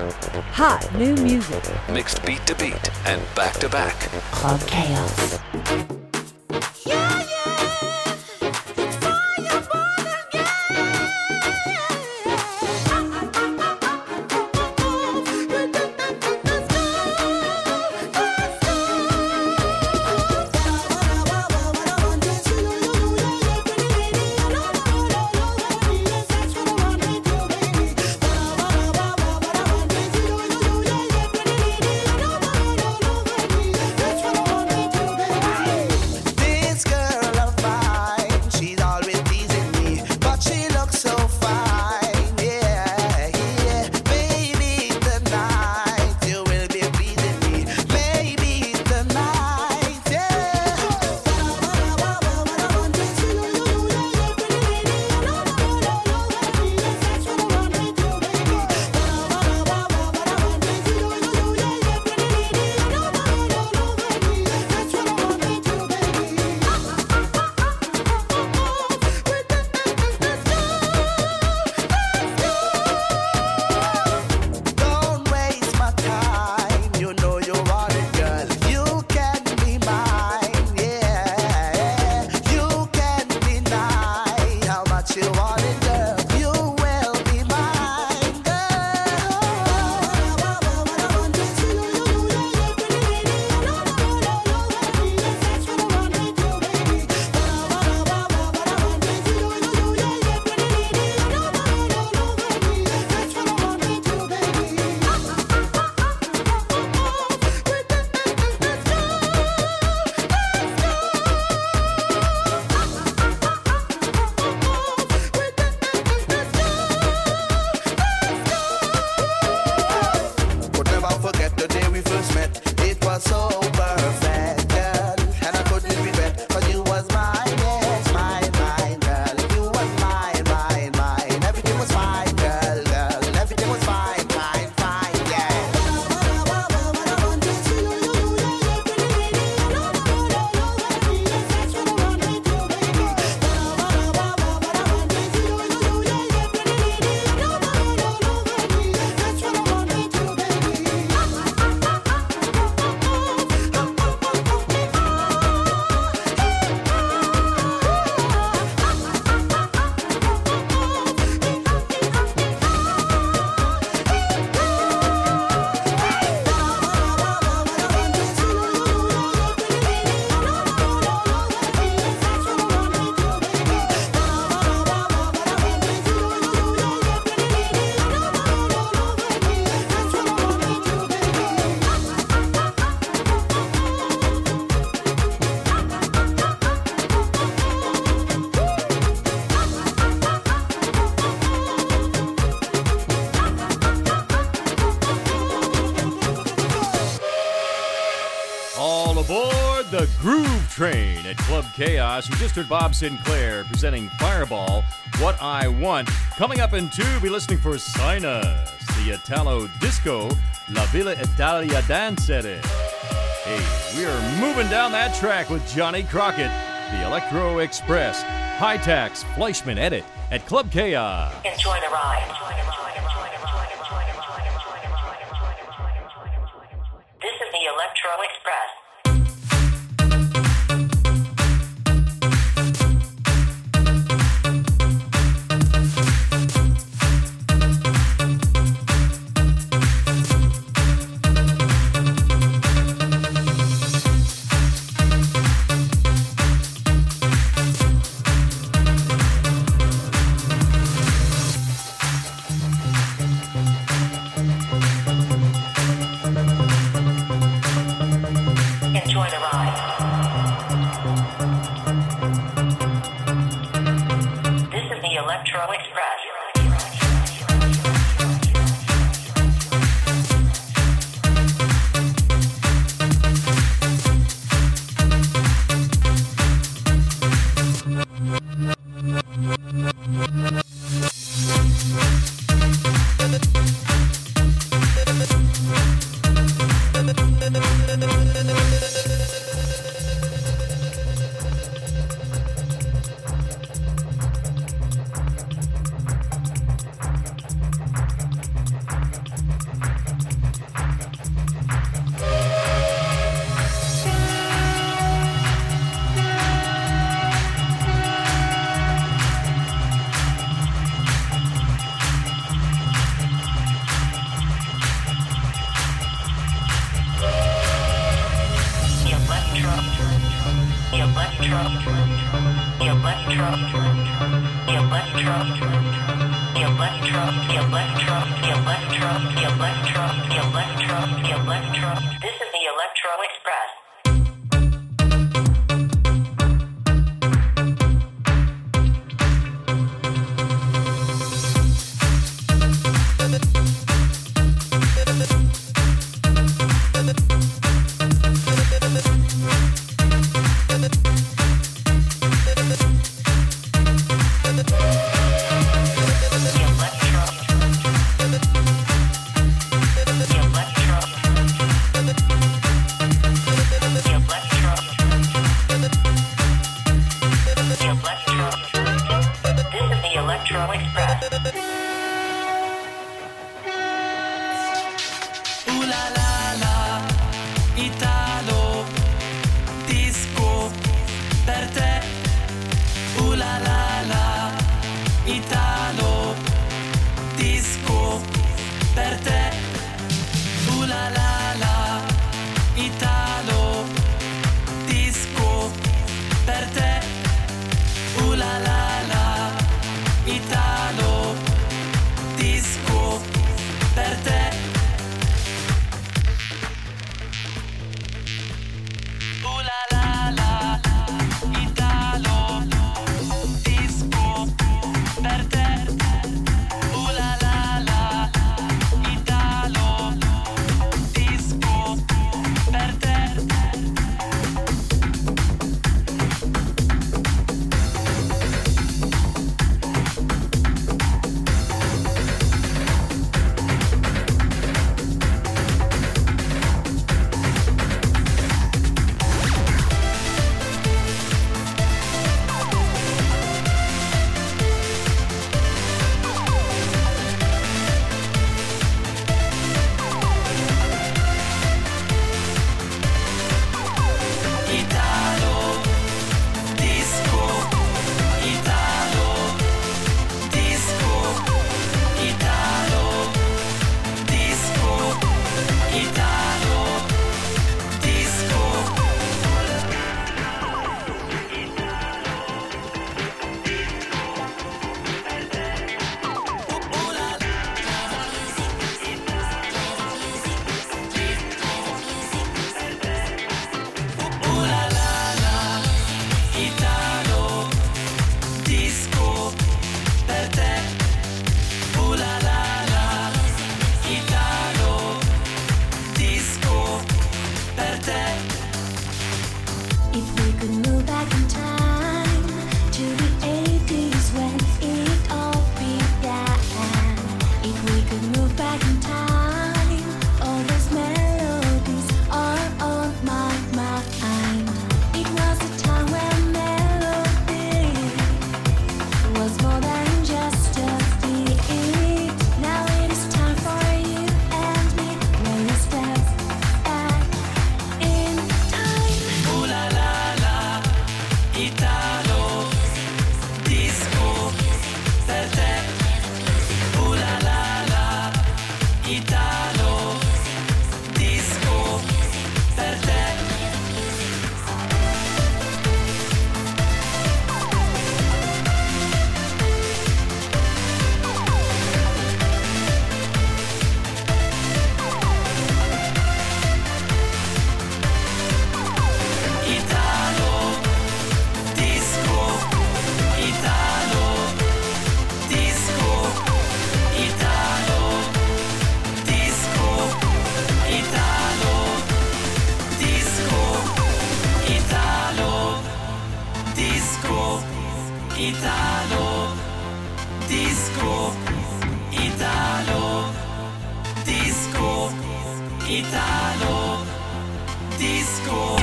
Hot new music. Mixed beat to beat and back to back. Club Chaos. The Groove Train at Club Chaos. You just heard Bob Sinclair presenting Fireball, What I Want. Coming up in 2, be listening for Sinus, the Italo Disco, La Villa Italia Dancere. Hey, we are moving down that track with Johnny Crockett, the Electro Express, High Tax, Fleischman Edit at Club Chaos. Enjoy the ride. This is the Electro Express. This is the Electro Express. Italo, disco, Italo, disco, Italo, disco.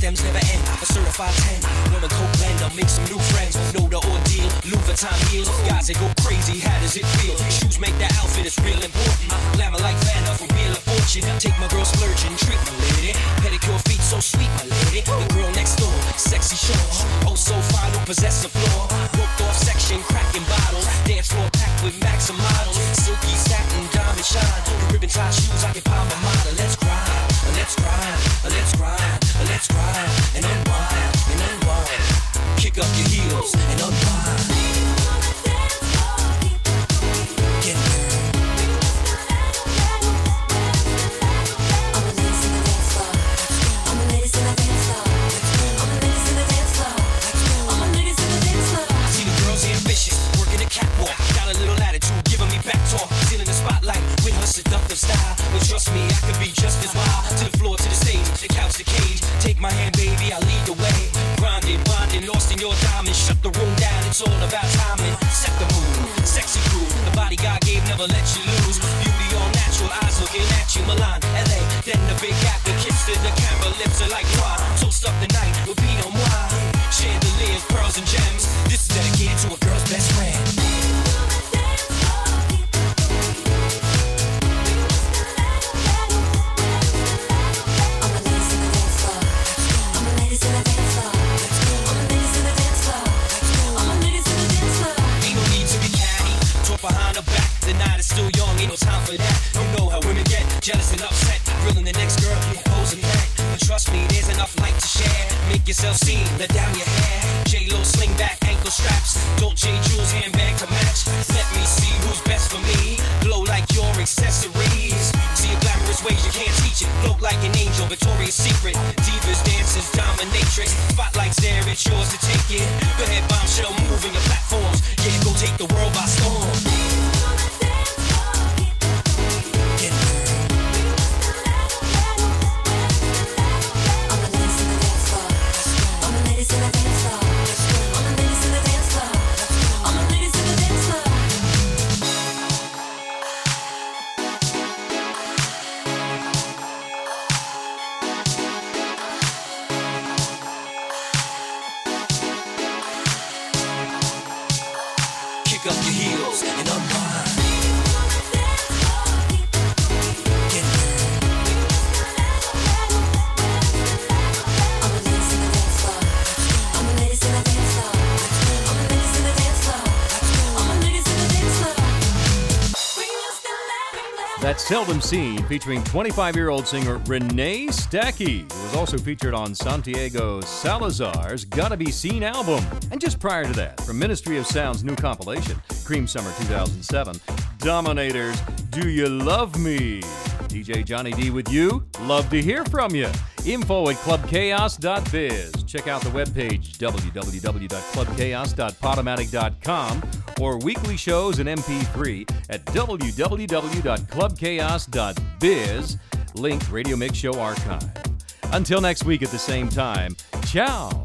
stems never end. A certified 10. Women coke blend, I'll make some new friends. Know the ordeal, Louis Vuitton heels. Guys, they go crazy, how does it feel? Shoes make the outfit, it's real important. Glamour like Vanna for real of fortune. Take my girl splurging, treat my lady. Pedicure feet so sweet, my lady. The girl next door, sexy shorts. Oh, so fine, don't possess the floor. Roped off section, cracking bottles. Dance floor packed with Maxim models. Silky satin, diamond shine. The ribbon tie shoes, I can buy my model. Let's grind, let's grind, let's grind, let's grind. And unwind, and unwind. Kick up your heels and unwind. Get it, girl. Catwalk, got a little attitude, giving me back talk. Stealing the spotlight with her seductive style. But trust me, I could be just as wild. To the floor, to the stage, the couch, the cage. Take my hand, baby, I'll lead the way. Grinding, bonding, lost in your diamond. Shut the room down, it's all about timing. Set the mood, sexy crew. The body God gave, never let you lose. Beauty all natural, eyes looking at you. Milan, LA, then the Big Apple. Kiss to the camera, lips are like wine. Toast up the night with Pinot Noir. Chandeliers, pearls and gems. This is dedicated to a girl's best friend. Behind her back, the night is still young, ain't no time for that. You know how women get jealous and upset, grilling the next girl, posing back. But trust me, there's enough light to share. Make yourself seen, let down your hair. J-Lo sling back, ankle straps. Dolce Jewels handbag to match. Let me see who's best for me. Glow like your accessories. See a glamorous ways, you can't teach it. Float like an angel, Victoria's Secret. Divas, dancers, dominatrix. Spotlight's there, it's yours to take it. Go ahead, bombshell, moving your platforms. Yeah, go take the world by storm. Kick up your heels and unwind. Get it, girl. I'm a ladies in the dance floor. I'm a ladies in the dance floor. I'm a ladies in the dance floor. I'm a ladies in the dance floor. That's Seldom Seen, featuring 25-year-old singer Renee Stacky, who was also featured on Santiago Salazar's Gotta Be Seen album. And just prior to that, from Ministry of Sound's new compilation, Cream Summer 2007, Dominators, Do You Love Me? DJ Johnny D with you. Love to hear from you. Info at clubchaos.biz. Check out the webpage www.clubchaos.podomatic.com or weekly shows in MP3 at www.clubchaos.biz. Link Radio Mix Show Archive. Until next week at the same time, ciao.